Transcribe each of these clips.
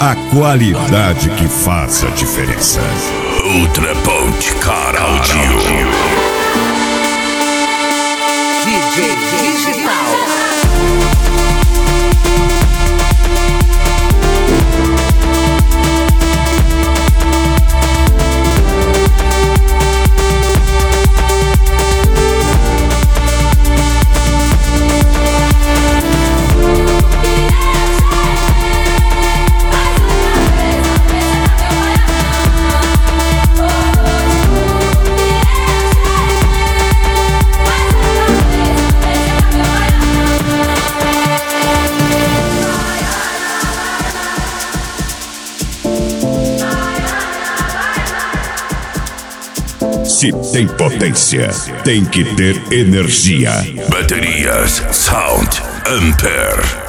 a qualidade que faz a diferença. Ultra Ponte Car Audio. DJ Digital. Se tem potência, tem que ter energia. Baterias Sound Ampere.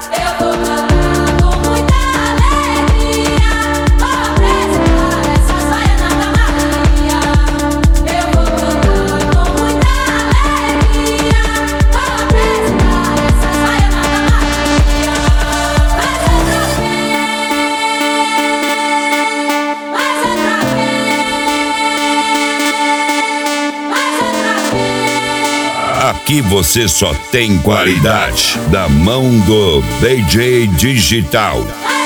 Aqui você só tem qualidade da mão do DJ Digital.